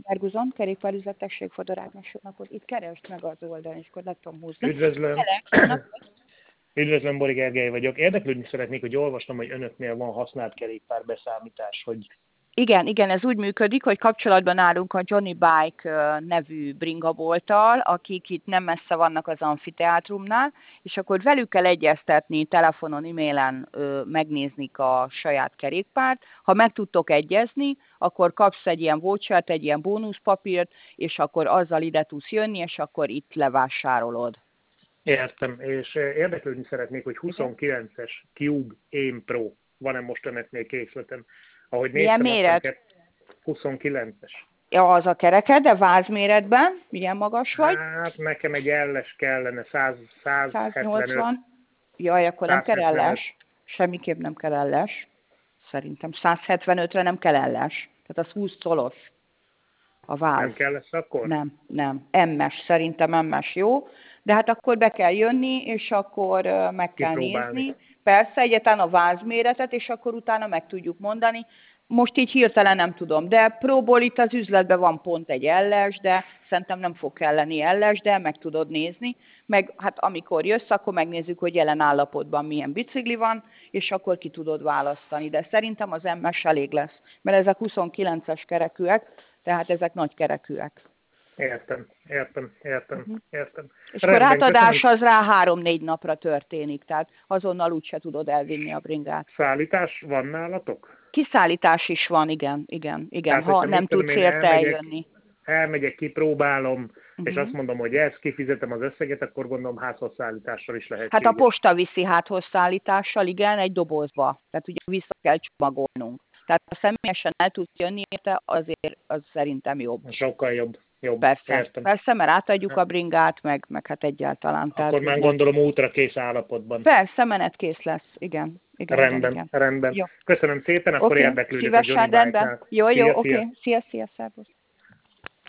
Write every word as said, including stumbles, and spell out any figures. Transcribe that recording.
Ferguson, kerékpárüzlet, tessék, Fodor Ágnes, jó napot. Itt keresd meg az oldalon, és akkor le tudom húzni. Üdvözlöm. Keresd, jó napot. Üdvözlöm, Bori Gergely vagyok. Érdeklődni szeretnék, hogy olvastam, hogy önöknél van használt kerékpárbeszámítás, hogy Igen, igen, ez úgy működik, hogy kapcsolatban állunk a Johnny Bike ö, nevű bringabolttal, akik itt nem messze vannak az amfiteátrumnál, és akkor velük kell egyeztetni telefonon, e-mailen, ö, megnézni a saját kerékpárt. Ha meg tudtok egyezni, akkor kapsz egy ilyen vouchert, egy ilyen bónuszpapírt, és akkor azzal ide tudsz jönni, és akkor itt levásárolod. értem, és érdeklődni szeretnék, hogy huszonkilences Cube Aim Pro van-e most önöknél készletem. Ahogy Milyen néztem, méret? aztán huszonkilences. Ja, az a kereked, de vázméretben, milyen magas vagy? Hát nekem egy elles kellene, száz, százhetvenöt. száznyolcvan. Jaj, akkor nem kell százhetvenöt. elles. Semmiképp nem kell elles. Szerintem százhetvenötre nem kell elles. Tehát az húsz colos a váz. Nem kell lesz akkor? Nem, nem. em-es, szerintem em-es jó. De hát akkor be kell jönni, és akkor ö, meg kell Kipróbálni. nézni. Persze, egyetlen a vázméretet, és akkor utána meg tudjuk mondani. Most így hirtelen nem tudom, de próból itt az üzletben van pont egy elles, de szerintem nem fog kelleni elles, de meg tudod nézni. Meg hát amikor jössz, akkor megnézzük, hogy jelen állapotban milyen bicikli van, és akkor ki tudod választani. De szerintem az em-es elég lesz, mert ezek huszonkilences kerekűek, tehát ezek nagy kerekűek. Értem, értem, értem, Uh-huh. értem. És Rendben, akkor átadás köszönöm. az rá három-négy napra történik, tehát azonnal úgyse tudod elvinni a bringát. Szállítás van nálatok? Kiszállítás is van, igen, igen, igen, Tehát, ha hogyha nem mit tudom tudsz én, érte elmegyek, eljönni. elmegyek, kipróbálom, uh-huh. és Uh-huh. azt mondom, hogy ez, kifizetem az összeget, akkor gondolom házhoz szállítással is Hát lehetséges. a posta viszi háthoz szállítással, igen, egy dobozba. Tehát ugye vissza kell csomagolnunk. Tehát ha személyesen el tudsz jönni érte, azért az szerintem jobb. Sokkal jobb. jobb. Persze, Értem. persze, mert átadjuk a bringát, meg, meg hát egyáltalán. Tehát Akkor már ugye- gondolom útra kész állapotban. Persze, menetkész lesz, igen. igen Rendben, igen, igen. rendben. Jó. Köszönöm szépen, akkor Oké, érdeklődök a szívesen, Johnny rendben. Bike-nál. Jó, jó, Szia, oké. szia. Szia, szia, szervusz.